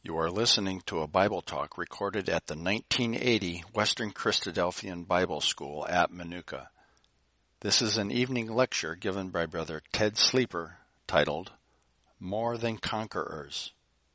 You are listening to a Bible talk recorded at the 1980 Western Christadelphian Bible School at Manuka. This is an evening lecture given by Brother Ted Sleeper titled, More Than Conquerors.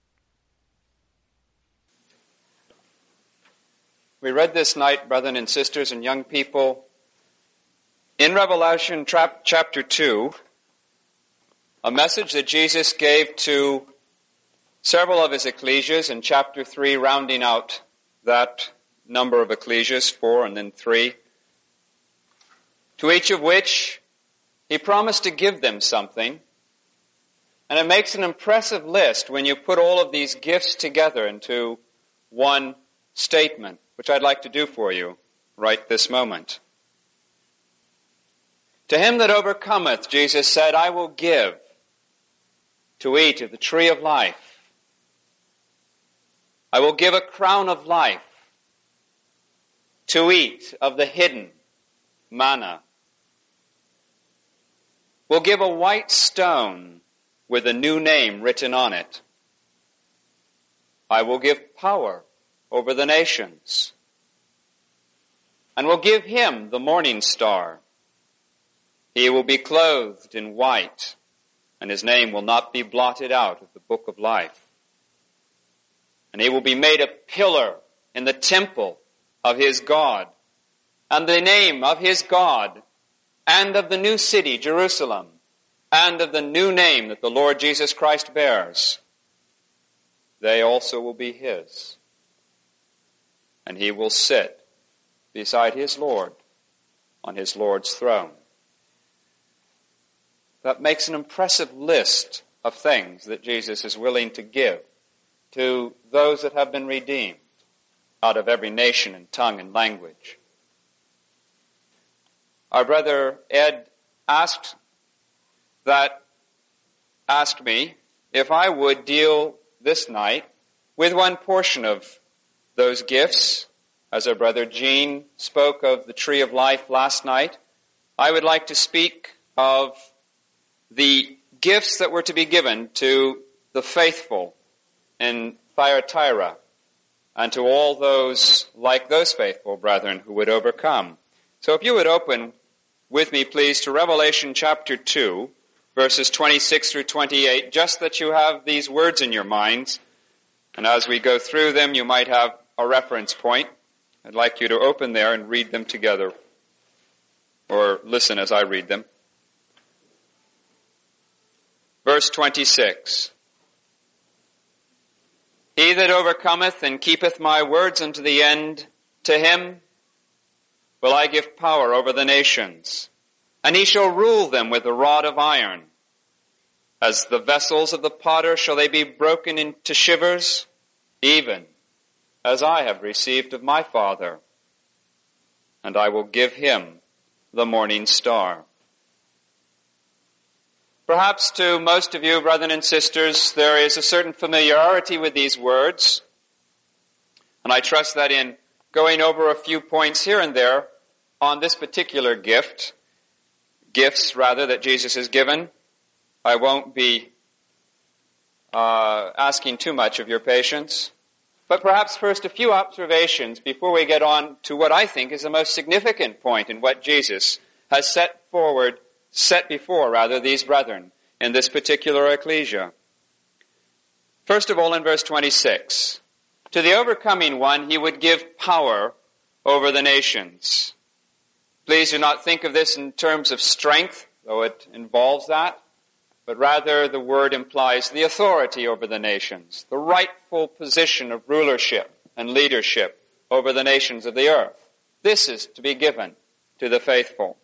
We read this night, brethren and sisters and young people, in Revelation chapter 2, a message that Jesus gave to several of his ecclesias, in chapter 3 rounding out that number of ecclesias, 4 and then 3, to each of which he promised to give them something. And it makes an impressive list when you put all of these gifts together into one statement, which I'd like to do for you right this moment. To him that overcometh, Jesus said, I will give to eat of the tree of life. I will give a crown of life to eat of the hidden manna. Will give a white stone with a new name written on it. I will give power over the nations, and will give him the morning star. He will be clothed in white, and his name will not be blotted out of the book of life. And he will be made a pillar in the temple of his God, and the name of his God, and of the new city, Jerusalem, and of the new name that the Lord Jesus Christ bears. They also will be his. And he will sit beside his Lord on his Lord's throne. That makes an impressive list of things that Jesus is willing to give to those that have been redeemed out of every nation and tongue and language. Our brother Ed asked me if I would deal this night with one portion of those gifts. As our brother Gene spoke of the tree of life last night, I would like to speak of the gifts that were to be given to the faithful in Thyatira, and to all those like those faithful brethren who would overcome. So if you would open with me, please, to Revelation chapter 2, verses 26 through 28, just that you have these words in your minds, and as we go through them, you might have a reference point. I'd like you to open there and read them together, or listen as I read them. Verse 26. He that overcometh and keepeth my words unto the end, to him will I give power over the nations, and he shall rule them with a rod of iron. As the vessels of the potter shall they be broken into shivers, even as I have received of my Father. And I will give him the morning star. Perhaps to most of you, brethren and sisters, there is a certain familiarity with these words. And I trust that in going over a few points here and there on this particular gifts that Jesus has given, I won't be asking too much of your patience. But perhaps first a few observations before we get on to what I think is the most significant point in what Jesus has set before these brethren in this particular ecclesia. First of all, in verse 26, to the overcoming one he would give power over the nations. Please do not think of this in terms of strength, though it involves that, but rather the word implies the authority over the nations, the rightful position of rulership and leadership over the nations of the earth. This is to be given to the faithful.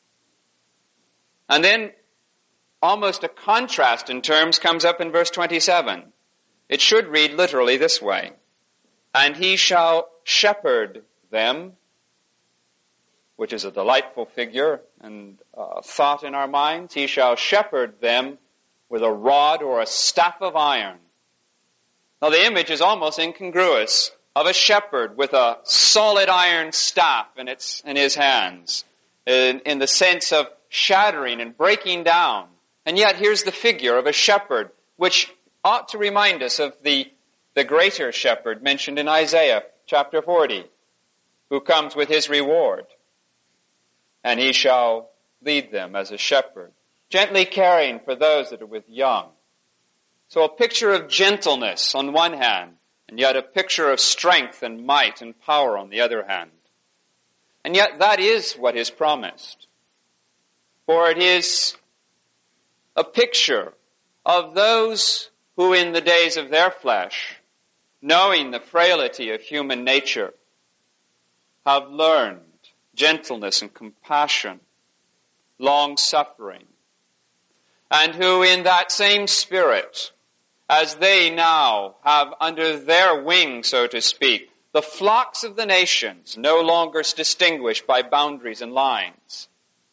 And then almost a contrast in terms comes up in verse 27. It should read literally this way. And he shall shepherd them, which is a delightful figure and thought in our minds. He shall shepherd them with a rod or a staff of iron. Now the image is almost incongruous of a shepherd with a solid iron staff in his hands, in the sense of shattering and breaking down. And yet here's the figure of a shepherd, which ought to remind us of the the greater shepherd mentioned in Isaiah chapter 40, who comes with his reward. And he shall lead them as a shepherd, gently caring for those that are with young. So a picture of gentleness on one hand, and yet a picture of strength and might and power on the other hand. And yet that is what is promised. For it is a picture of those who in the days of their flesh, knowing the frailty of human nature, have learned gentleness and compassion, long-suffering, and who in that same spirit, as they now have under their wing, so to speak, the flocks of the nations, no longer distinguished by boundaries and lines,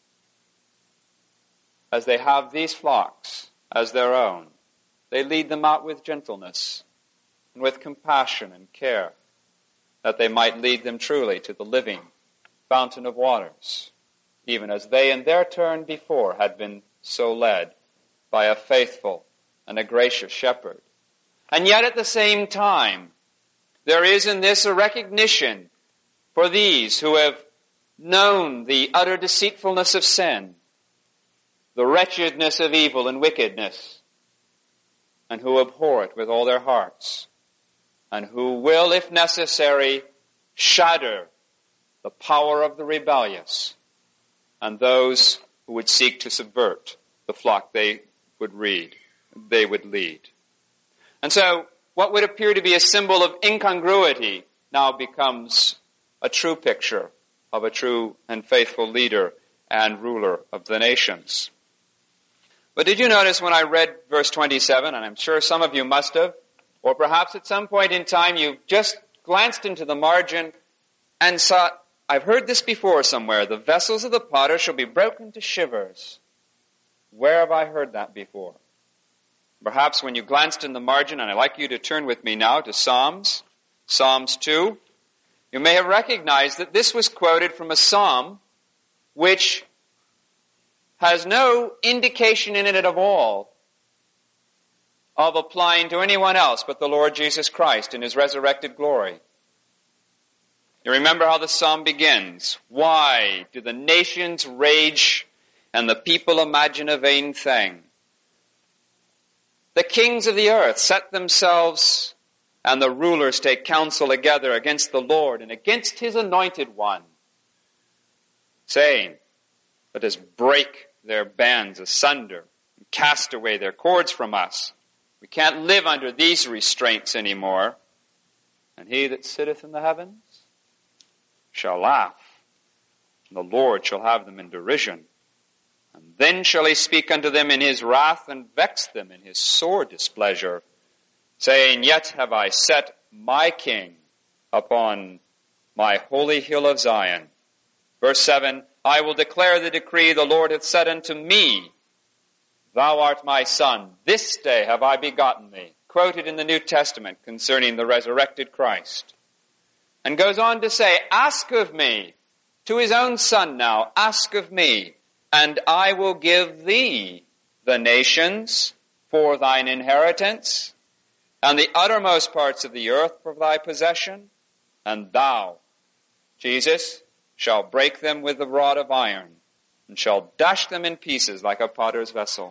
as they have these flocks as their own, they lead them out with gentleness and with compassion and care, that they might lead them truly to the living fountain of waters, even as they in their turn before had been so led by a faithful and a gracious shepherd. And yet at the same time, there is in this a recognition for these who have known the utter deceitfulness of sin, the wretchedness of evil and wickedness, and who abhor it with all their hearts, and who will, if necessary, shatter the power of the rebellious and those who would seek to subvert the flock they would lead. And so what would appear to be a symbol of incongruity now becomes a true picture of a true and faithful leader and ruler of the nations. But did you notice when I read verse 27, and I'm sure some of you must have, or perhaps at some point in time you just glanced into the margin and saw, I've heard this before somewhere, the vessels of the potter shall be broken to shivers. Where have I heard that before? Perhaps when you glanced in the margin, and I'd like you to turn with me now to Psalms 2, you may have recognized that this was quoted from a psalm which has no indication in it at all of applying to anyone else but the Lord Jesus Christ in his resurrected glory. You remember how the psalm begins. Why do the nations rage and the people imagine a vain thing? The kings of the earth set themselves and the rulers take counsel together against the Lord and against his anointed one, saying, let us break their bands asunder and cast away their cords from us. We can't live under these restraints anymore. And he that sitteth in the heavens shall laugh, and the Lord shall have them in derision. And then shall he speak unto them in his wrath and vex them in his sore displeasure, saying, yet have I set my king upon my holy hill of Zion. Verse 7, I will declare the decree, the Lord hath said unto me, thou art my son, this day have I begotten thee. Quoted in the New Testament concerning the resurrected Christ. And goes on to say, ask of me, to his own son now, ask of me, and I will give thee the nations for thine inheritance, and the uttermost parts of the earth for thy possession, and thou, Jesus, shall break them with the rod of iron, and shall dash them in pieces like a potter's vessel.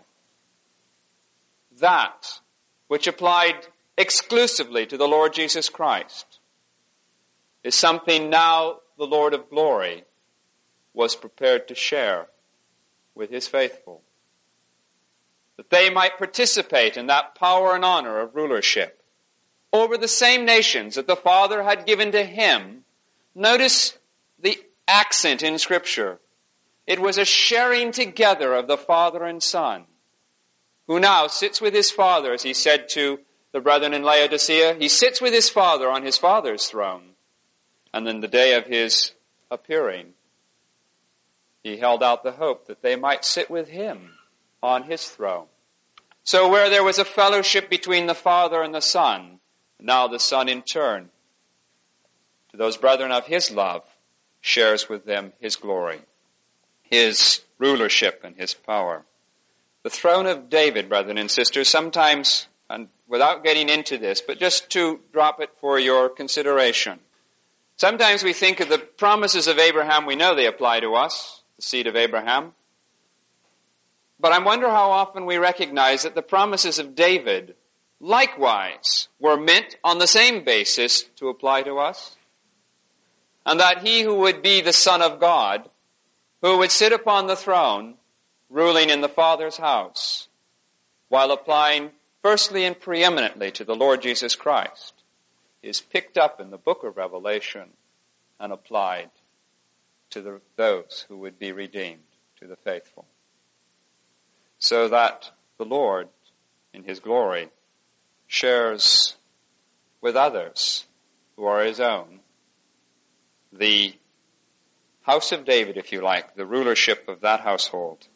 That which applied exclusively to the Lord Jesus Christ is something now the Lord of glory was prepared to share with his faithful, that they might participate in that power and honor of rulership over the same nations that the Father had given to him. Notice the accent in Scripture. It was a sharing together of the Father and Son, who now sits with his Father, as he said to the brethren in Laodicea. He sits with his Father on his Father's throne. And then the day of his appearing, he held out the hope that they might sit with him on his throne. So where there was a fellowship between the Father and the Son, now the Son in turn, to those brethren of his love, shares with them his glory, his rulership and his power. The throne of David, brethren and sisters, sometimes and without getting into this, but just to drop it for your consideration. Sometimes we think of the promises of Abraham, we know they apply to us, the seed of Abraham. But I wonder how often we recognize that the promises of David likewise were meant on the same basis to apply to us. And that he who would be the Son of God, who would sit upon the throne, ruling in the Father's house, while applying firstly and preeminently to the Lord Jesus Christ, is picked up in the book of Revelation and applied to those who would be redeemed, to the faithful. So that the Lord, in his glory, shares with others who are his own the house of David, if you like, the rulership of that household.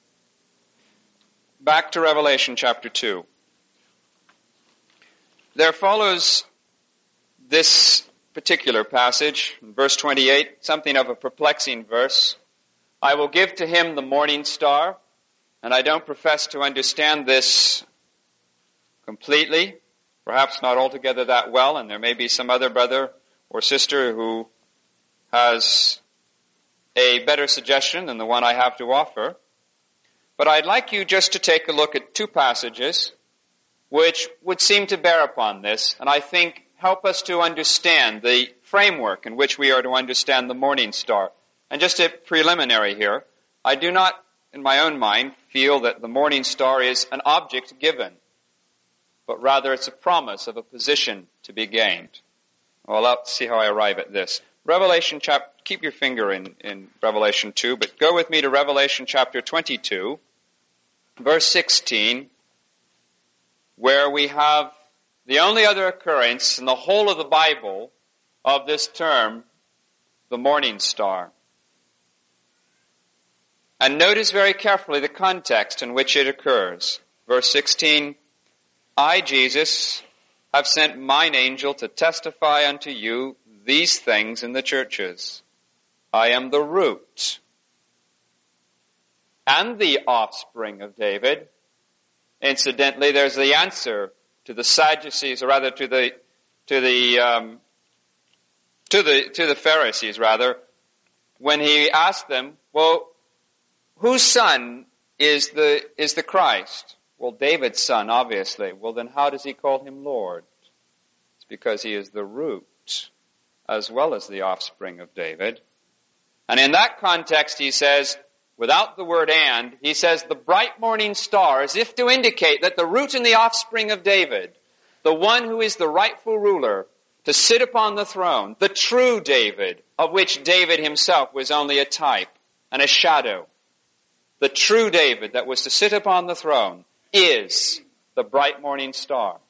Back to Revelation chapter 2. There follows this particular passage, in verse 28, something of a perplexing verse. I will give to him the morning star, and I don't profess to understand this completely, perhaps not altogether that well, and there may be some other brother or sister who has a better suggestion than the one I have to offer. But I'd like you just to take a look at two passages which would seem to bear upon this, and I think help us to understand the framework in which we are to understand the morning star. And just a preliminary here, I do not, in my own mind, feel that the morning star is an object given, but rather it's a promise of a position to be gained. Well, let's see how I arrive at this. Revelation chapter, keep your finger in Revelation 2, but go with me to Revelation chapter 22, verse 16, where we have the only other occurrence in the whole of the Bible of this term, the morning star. And notice very carefully the context in which it occurs. Verse 16, I, Jesus, have sent mine angel to testify unto you these things in the churches. I am the root and the offspring of David. Incidentally, there's the answer to the Sadducees, or rather to the Pharisees, rather, when he asked them, well, whose son is the Christ? Well, David's son, obviously. Well, then how does he call him Lord? It's because he is the root as well as the offspring of David. And in that context, he says, without the word and, he says the bright morning star, as if to indicate that the root and the offspring of David, the one who is the rightful ruler, to sit upon the throne, the true David, of which David himself was only a type and a shadow. The true David that was to sit upon the throne is the bright morning star.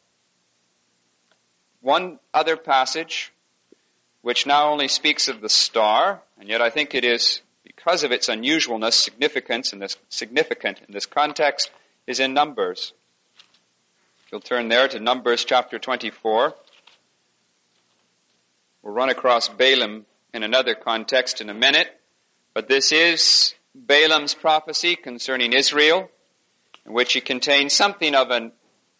One other passage, which not only speaks of the star, and yet I think it is, because of its unusualness, significant in this context, is in Numbers. If you'll turn there to Numbers chapter 24. We'll run across Balaam in another context in a minute, but this is Balaam's prophecy concerning Israel, in which he contains something of an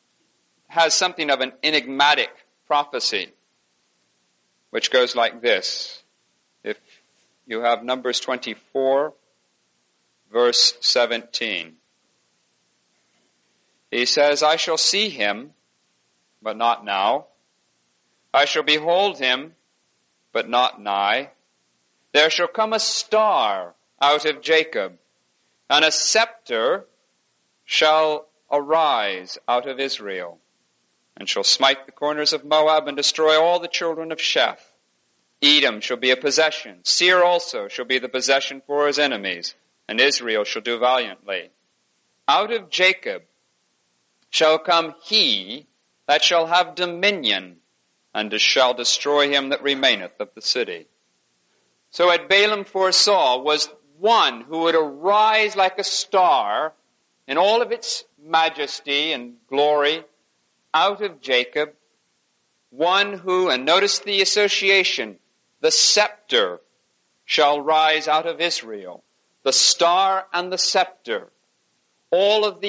enigmatic prophecy, which goes like this. If you have Numbers 24, verse 17. He says, I shall see him, but not now. I shall behold him, but not nigh. There shall come a star out of Jacob, and a scepter shall arise out of Israel, and shall smite the corners of Moab and destroy all the children of Sheth. Edom shall be a possession. Seir also shall be the possession for his enemies, and Israel shall do valiantly. Out of Jacob shall come he that shall have dominion, and shall destroy him that remaineth of the city. So what Balaam foresaw was one who would arise like a star in all of its majesty and glory out of Jacob, one who, and notice the association, the scepter shall rise out of Israel. The star and the scepter, all of the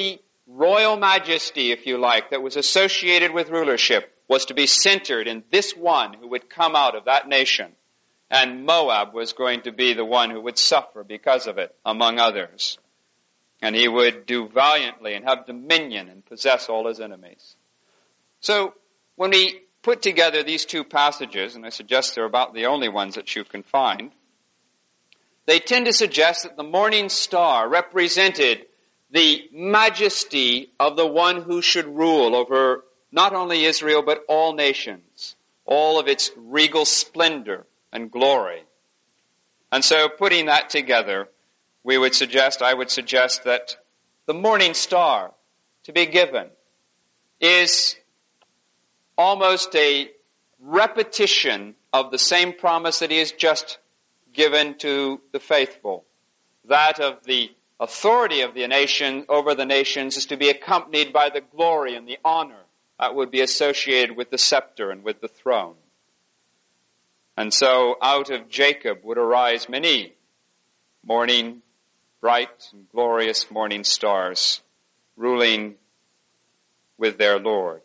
royal majesty, if you like, that was associated with rulership was to be centered in this one who would come out of that nation. And Moab was going to be the one who would suffer because of it, among others. And he would do valiantly and have dominion and possess all his enemies. So when we put together these two passages, and I suggest they're about the only ones that you can find, they tend to suggest that the morning star represented the majesty of the one who should rule over not only Israel but all nations, all of its regal splendor and glory. And so putting that together, I would suggest that the morning star to be given is almost a repetition of the same promise that he has just given to the faithful. That of the authority of the nation over the nations is to be accompanied by the glory and the honor that would be associated with the scepter and with the throne. And so out of Jacob would arise many morning, bright and glorious morning stars, ruling with their Lord.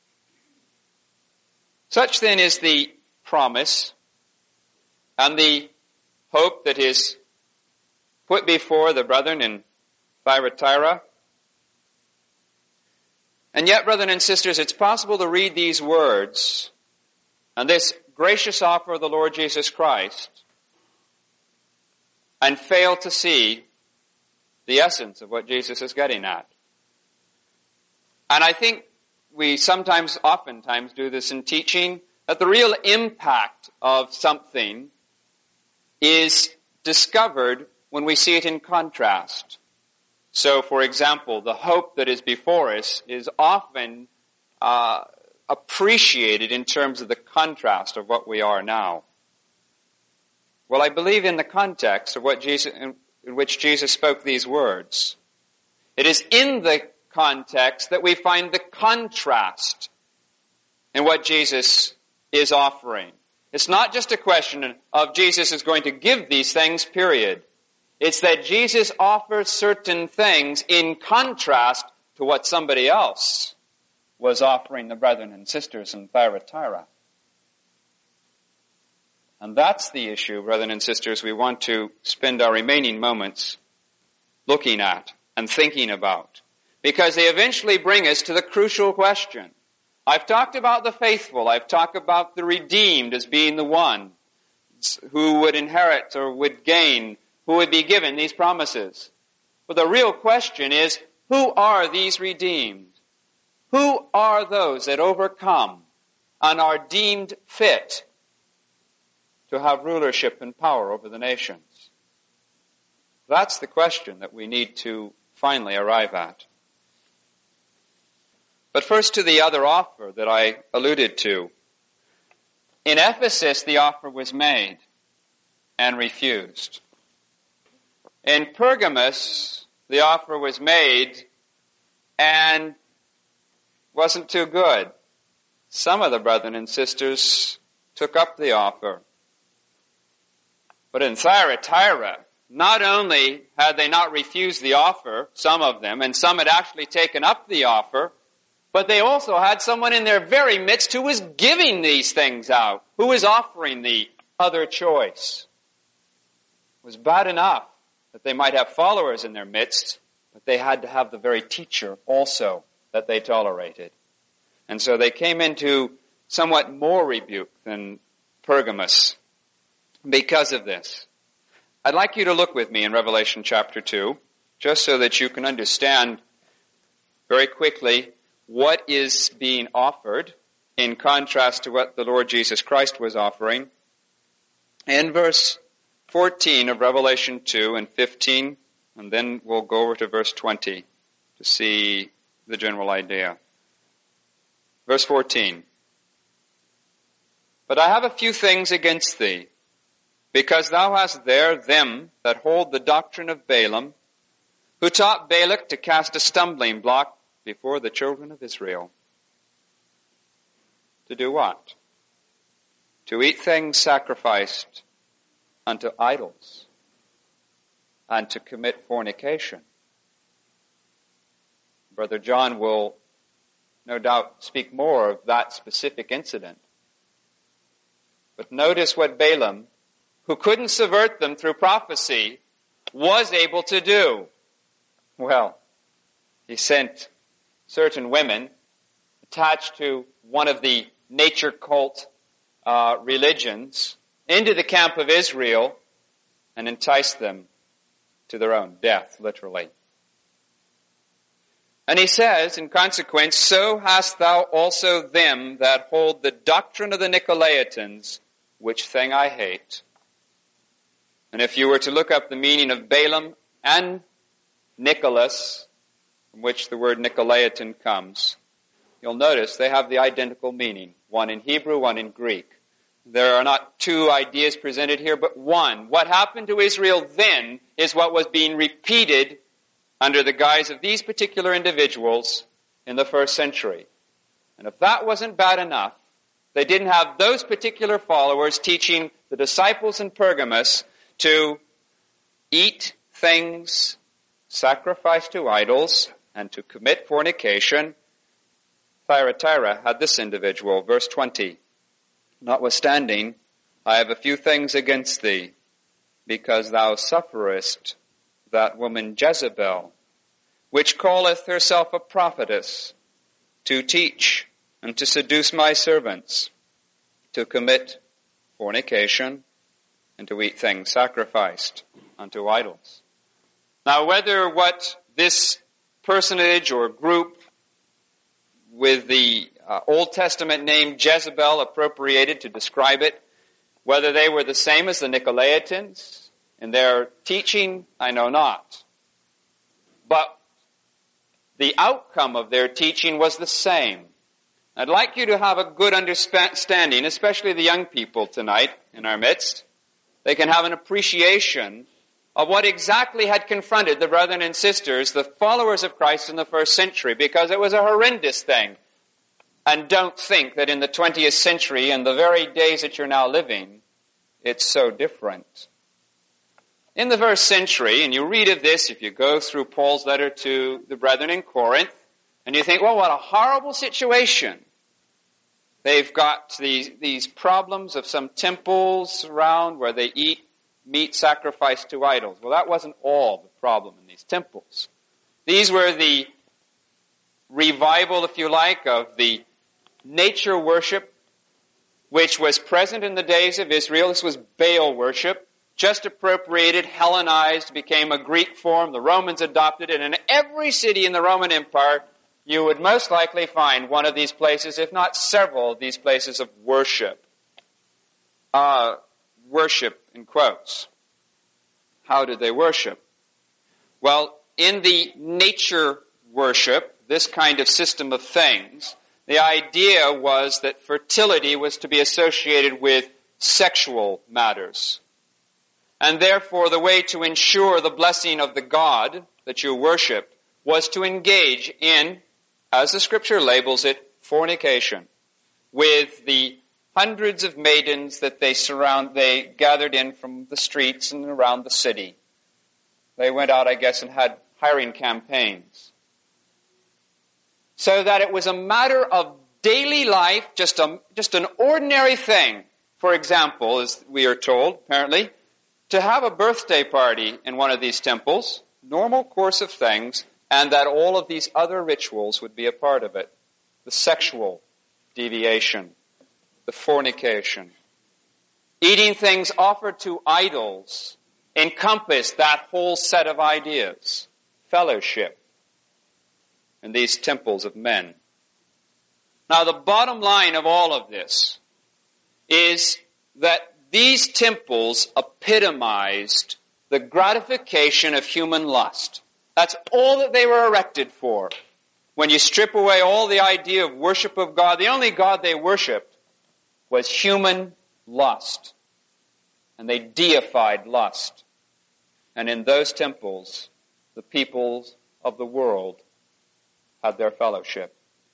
Such then is the promise and the hope that is put before the brethren in Thyatira. And yet, brethren and sisters, it's possible to read these words and this gracious offer of the Lord Jesus Christ and fail to see the essence of what Jesus is getting at. And I think we oftentimes do this in teaching, that the real impact of something is discovered when we see it in contrast. So, for example, the hope that is before us is often appreciated in terms of the contrast of what we are now. Well, I believe in the context of in which Jesus spoke these words, it is in the context that we find the contrast in what Jesus is offering. It's not just a question of Jesus is going to give these things, period. It's that Jesus offers certain things in contrast to what somebody else was offering the brethren and sisters in Thyatira. And that's the issue, brethren and sisters, we want to spend our remaining moments looking at and thinking about. Because they eventually bring us to the crucial question. I've talked about the faithful. I've talked about the redeemed as being the one who would inherit or would gain, who would be given these promises. But the real question is, who are these redeemed? Who are those that overcome and are deemed fit to have rulership and power over the nations? That's the question that we need to finally arrive at. But first to the other offer that I alluded to. In Ephesus, the offer was made and refused. In Pergamos, the offer was made and wasn't too good. Some of the brethren and sisters took up the offer. But in Thyatira, not only had they not refused the offer, some of them, and some had actually taken up the offer, but they also had someone in their very midst who was giving these things out, who was offering the other choice. It was bad enough that they might have followers in their midst, but they had to have the very teacher also that they tolerated. And so they came into somewhat more rebuke than Pergamos because of this. I'd like you to look with me in Revelation chapter 2, just so that you can understand very quickly what is being offered in contrast to what the Lord Jesus Christ was offering. In verse 14 of Revelation 2 and 15, and then we'll go over to verse 20 to see the general idea. Verse 14. But I have a few things against thee, because thou hast there them that hold the doctrine of Balaam, who taught Balak to cast a stumbling block before the children of Israel. To do what? To eat things sacrificed unto idols, and to commit fornication. Brother John will no doubt speak more of that specific incident. But notice what Balaam, who couldn't subvert them through prophecy, was able to do. Well, he sent certain women attached to one of the nature cult religions into the camp of Israel and enticed them to their own death, literally. And he says, in consequence, so hast thou also them that hold the doctrine of the Nicolaitans, which thing I hate. And if you were to look up the meaning of Balaam and Nicholas, from which the word Nicolaitan comes, you'll notice they have the identical meaning, one in Hebrew, one in Greek. There are not two ideas presented here, but one. What happened to Israel then is what was being repeated under the guise of these particular individuals in the first century. And if that wasn't bad enough, they didn't have those particular followers teaching the disciples in Pergamos to eat things sacrificed to idols and to commit fornication. Thyatira had this individual, verse 20. Notwithstanding, I have a few things against thee, because thou sufferest that woman Jezebel, which calleth herself a prophetess, to teach and to seduce my servants, to commit fornication, and to eat things sacrificed unto idols. Now, whether what this personage or group with the Old Testament name Jezebel appropriated to describe it, whether they were the same as the Nicolaitans in their teaching, I know not. But the outcome of their teaching was the same. I'd like you to have a good understanding, especially the young people tonight in our midst. They can have an appreciation of what exactly had confronted the brethren and sisters, the followers of Christ in the first century, because it was a horrendous thing. And don't think that in the 20th century and the very days that you're now living, it's so different. In the first century, and you read of this if you go through Paul's letter to the brethren in Corinth, and you think, well, what a horrible situation. They've got these problems of some temples around where they eat meat sacrificed to idols. Well, that wasn't all the problem in these temples. These were the revival, if you like, of the nature worship, which was present in the days of Israel. This was Baal worship, just appropriated, Hellenized, became a Greek form. The Romans adopted it. And in every city in the Roman Empire, you would most likely find one of these places, if not several of these places of worship. Worship in quotes. How did they worship? Well, in the nature worship, this kind of system of things, the idea was that fertility was to be associated with sexual matters. And therefore, the way to ensure the blessing of the God that you worship was to engage in, as the scripture labels it, fornication with the hundreds of maidens that they gathered in from the streets and around the city. They went out, I guess, and had hiring campaigns. So that it was a matter of daily life, just an ordinary thing. For example, as we are told, apparently, to have a birthday party in one of these temples, normal course of things, and that all of these other rituals would be a part of it. The sexual deviation, the fornication. Eating things offered to idols encompass that whole set of ideas. Fellowship in these temples of men. Now, the bottom line of all of this is that these temples epitomized the gratification of human lust. That's all that they were erected for. When you strip away all the idea of worship of God, the only God they worshipped was human lust. And they deified lust. And in those temples, the peoples of the world had their fellowship.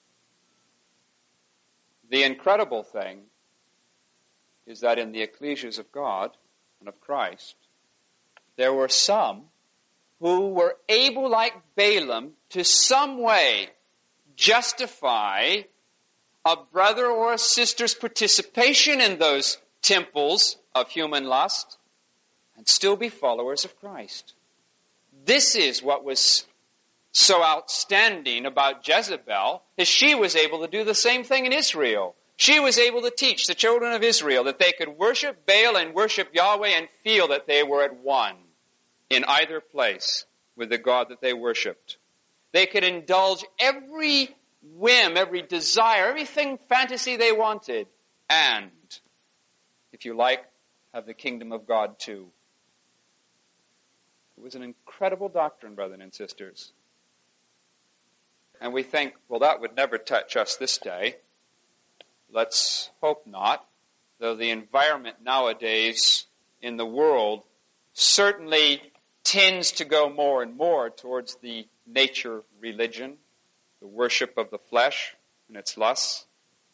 The incredible thing is that in the ecclesias of God and of Christ, there were some who were able, like Balaam, to some way justify a brother or a sister's participation in those temples of human lust and still be followers of Christ. This is what was so outstanding about Jezebel, is she was able to do the same thing in Israel. She was able to teach the children of Israel that they could worship Baal and worship Yahweh and feel that they were at one in either place with the God that they worshipped. They could indulge every whim, every desire, everything fantasy they wanted, and, if you like, have the kingdom of God too. It was an incredible doctrine, brothers and sisters. And we think, well, that would never touch us this day. Let's hope not, though the environment nowadays in the world certainly tends to go more and more towards the nature religion, the worship of the flesh and its lusts.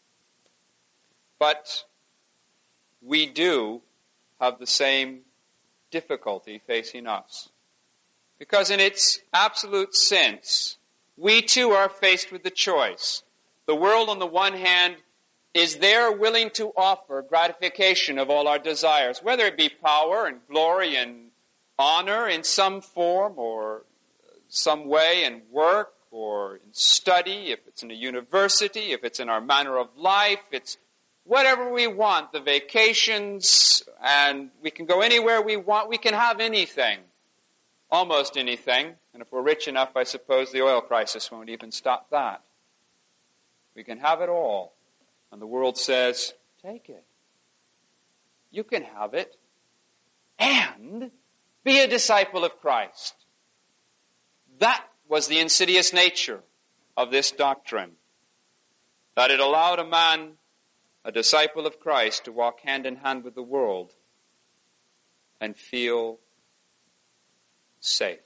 But we do have the same difficulty facing us. Because in its absolute sense, we too are faced with the choice. The world, on the one hand, is there willing to offer gratification of all our desires, whether it be power and glory and honor in some form or some way in work or in study, if it's in a university, if it's in our manner of life, it's whatever we want, the vacations, and we can go anywhere we want, we can have anything. Almost anything. And if we're rich enough, I suppose the oil crisis won't even stop that. We can have it all. And the world says, take it. You can have it. And be a disciple of Christ. That was the insidious nature of this doctrine. That it allowed a man, a disciple of Christ, to walk hand in hand with the world and feel safe.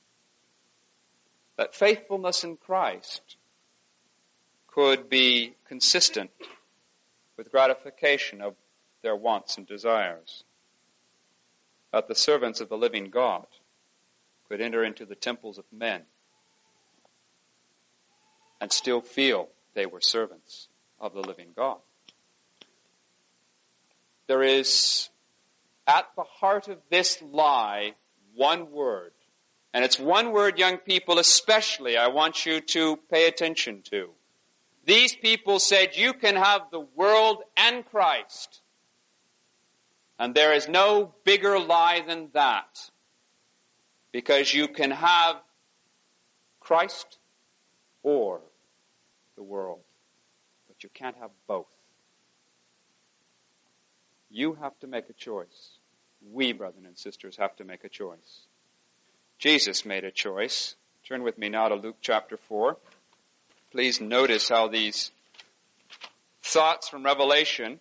That faithfulness in Christ could be consistent with gratification of their wants and desires. That the servants of the living God could enter into the temples of men and still feel they were servants of the living God. There is at the heart of this lie one word. And it's one word, young people, especially I want you to pay attention to. These people said you can have the world and Christ. And there is no bigger lie than that. Because you can have Christ or the world. But you can't have both. You have to make a choice. We, brothers and sisters, have to make a choice. Jesus made a choice. Turn with me now to Luke chapter 4. Please notice how these thoughts from Revelation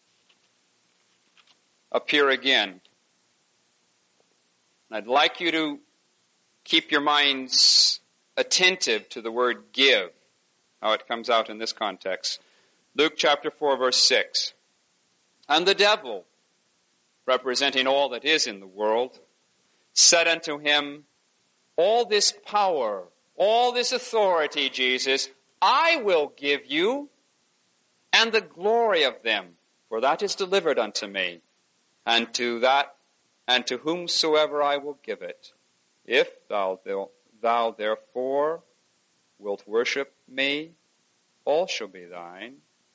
appear again. And I'd like you to keep your minds attentive to the word give, how it comes out in this context. Luke chapter 4, verse 6. And the devil, representing all that is in the world, said unto him, all this power, all this authority, Jesus, I will give you, and the glory of them, for that is delivered unto me, and to whomsoever I will give it. If thou therefore wilt worship me, all shall be thine.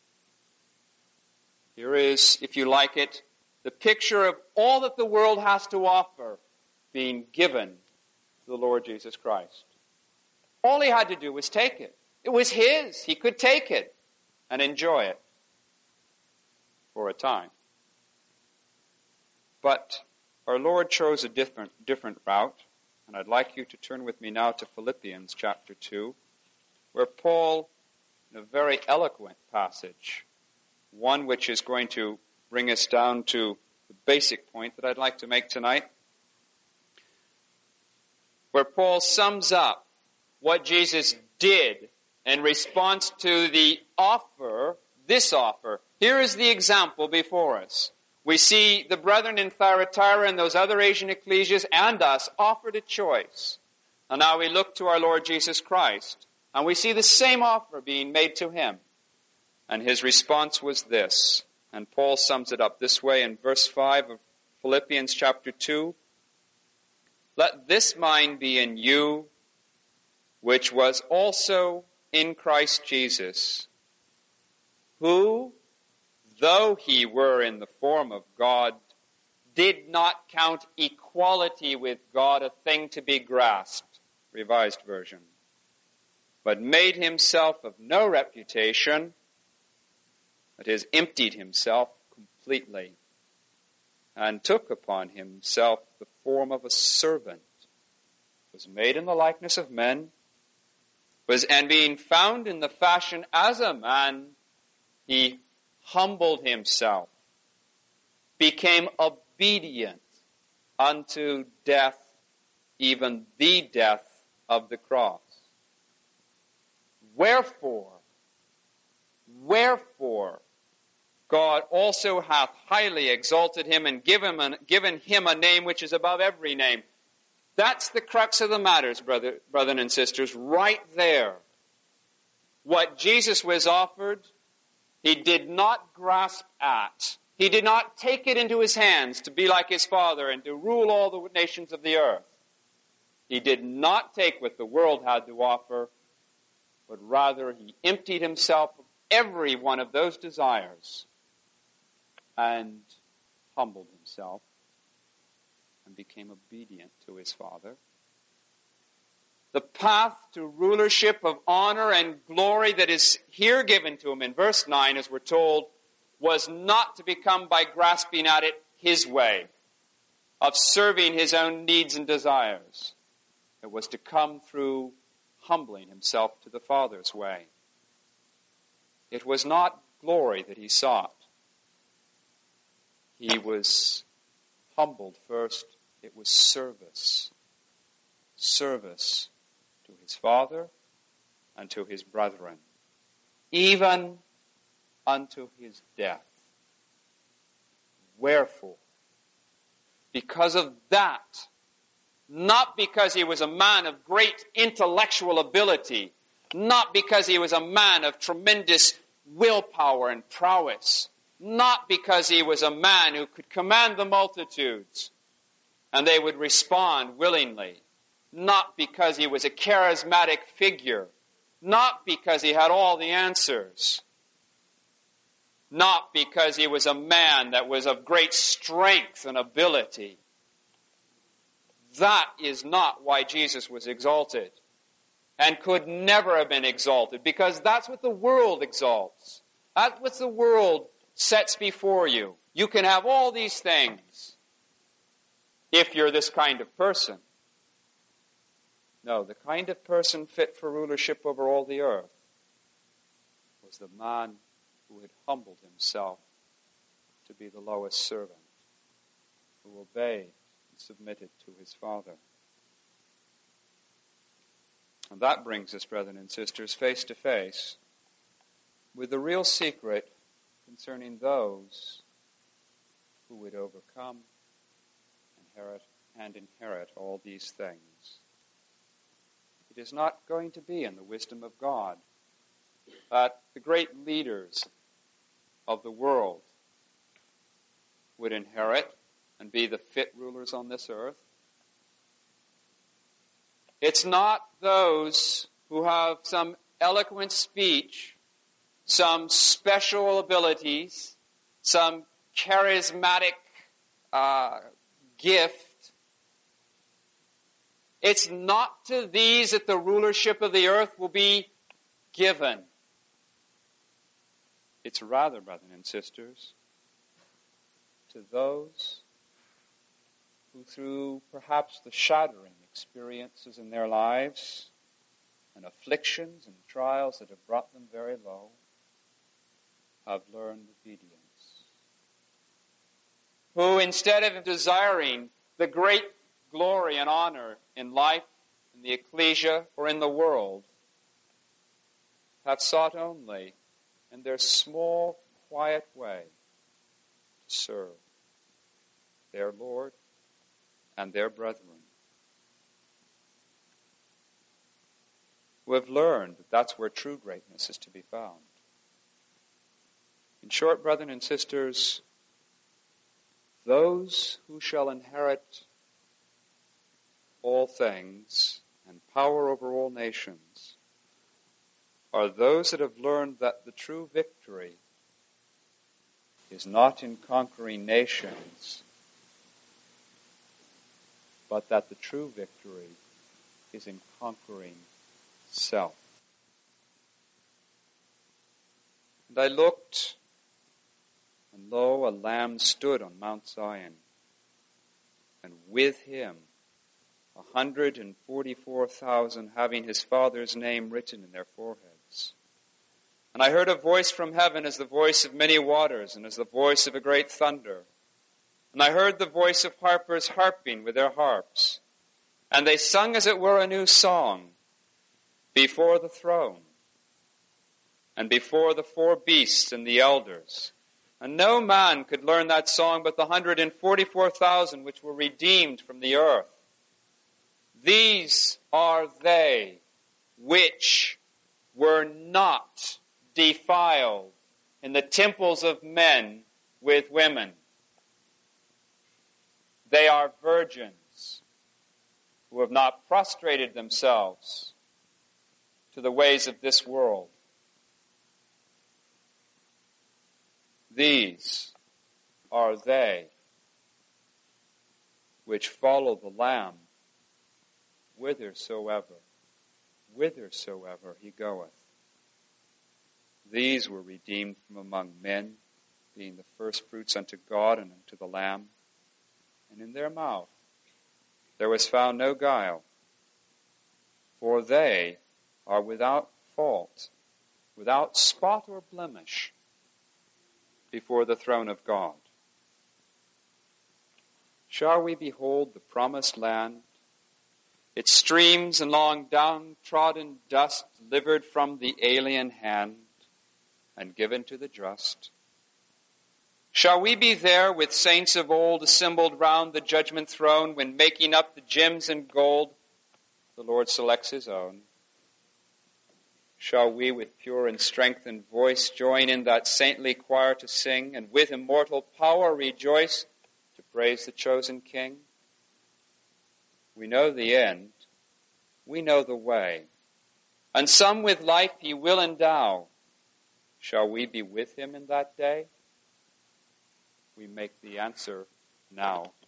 Here is, if you like it, the picture of all that the world has to offer being given to the Lord Jesus Christ. All he had to do was take it. It was his. He could take it and enjoy it for a time. But our Lord chose a different route, and I'd like you to turn with me now to Philippians chapter 2, where Paul, in a very eloquent passage, one which is going to bring us down to the basic point that I'd like to make tonight, where Paul sums up what Jesus did in response to the offer, this offer. Here is the example before us. We see the brethren in Thyatira and those other Asian ecclesias and us offered a choice. And now we look to our Lord Jesus Christ, and we see the same offer being made to him. And his response was this, and Paul sums it up this way in verse 5 of Philippians chapter 2. Let this mind be in you, which was also in Christ Jesus, who, though he were in the form of God, did not count equality with God a thing to be grasped, Revised Version, but made himself of no reputation, that is, emptied himself completely, and took upon himself the form of a servant, was made in the likeness of men, and being found in the fashion as a man, he humbled himself, became obedient unto death, even the death of the cross. Wherefore, God also hath highly exalted him and given him a name which is above every name. That's the crux of the matters, brethren and sisters, right there. What Jesus was offered, he did not grasp at. He did not take it into his hands to be like his Father and to rule all the nations of the earth. He did not take what the world had to offer, but rather he emptied himself of every one of those desires and humbled himself and became obedient to his Father. The path to rulership of honor and glory that is here given to him in verse 9, as we're told, was not to become by grasping at it his way, of serving his own needs and desires. It was to come through humbling himself to the Father's way. It was not glory that he sought. He was humbled first. It was service. Service to his Father and to his brethren, even unto his death. Wherefore, because of that, not because he was a man of great intellectual ability, not because he was a man of tremendous willpower and prowess, not because he was a man who could command the multitudes and they would respond willingly, not because he was a charismatic figure, not because he had all the answers, not because he was a man that was of great strength and ability. That is not why Jesus was exalted and could never have been exalted, because that's what the world exalts. That's what the world sets before you. You can have all these things if you're this kind of person. No, the kind of person fit for rulership over all the earth was the man who had humbled himself to be the lowest servant, who obeyed and submitted to his Father. And that brings us, brethren and sisters, face to face with the real secret concerning those who would overcome, inherit all these things. It is not going to be in the wisdom of God that the great leaders of the world would inherit and be the fit rulers on this earth. It's not those who have some eloquent speech, some special abilities, some charismatic gift. It's not to these that the rulership of the earth will be given. It's rather, brethren and sisters, to those who, through perhaps the shattering experiences in their lives and afflictions and trials that have brought them very low, have learned obedience. Who, instead of desiring the great glory and honor in life, in the ecclesia, or in the world, have sought only, in their small, quiet way, to serve. their Lord, and their brethren. Who have learned that that's where true greatness is to be found. In short, brethren and sisters, those who shall inherit all things and power over all nations are those that have learned that the true victory is not in conquering nations, but that the true victory is in conquering self. And I looked, and lo, a Lamb stood on Mount Zion, and with him 144,000 having his Father's name written in their foreheads. And I heard a voice from heaven as the voice of many waters, and as the voice of a great thunder. And I heard the voice of harpers harping with their harps. And they sung as it were a new song before the throne, and before the four beasts and the elders. And no man could learn that song but the 144,000 which were redeemed from the earth. These are they which were not defiled in the temples of men with women. They are virgins who have not prostrated themselves to the ways of this world. These are they which follow the Lamb whithersoever he goeth. These were redeemed from among men, being the firstfruits unto God and unto the Lamb. And in their mouth there was found no guile, for they are without fault, without spot or blemish, before the throne of God. Shall we behold the promised land, its streams and long downtrodden dust delivered from the alien hand and given to the just? Shall we be there with saints of old assembled round the judgment throne when making up the gems and gold the Lord selects his own? Shall we with pure and strengthened voice join in that saintly choir to sing, and with immortal power rejoice to praise the chosen King? We know the end, we know the way, and some with life he will endow. Shall we be with him in that day? We make the answer now.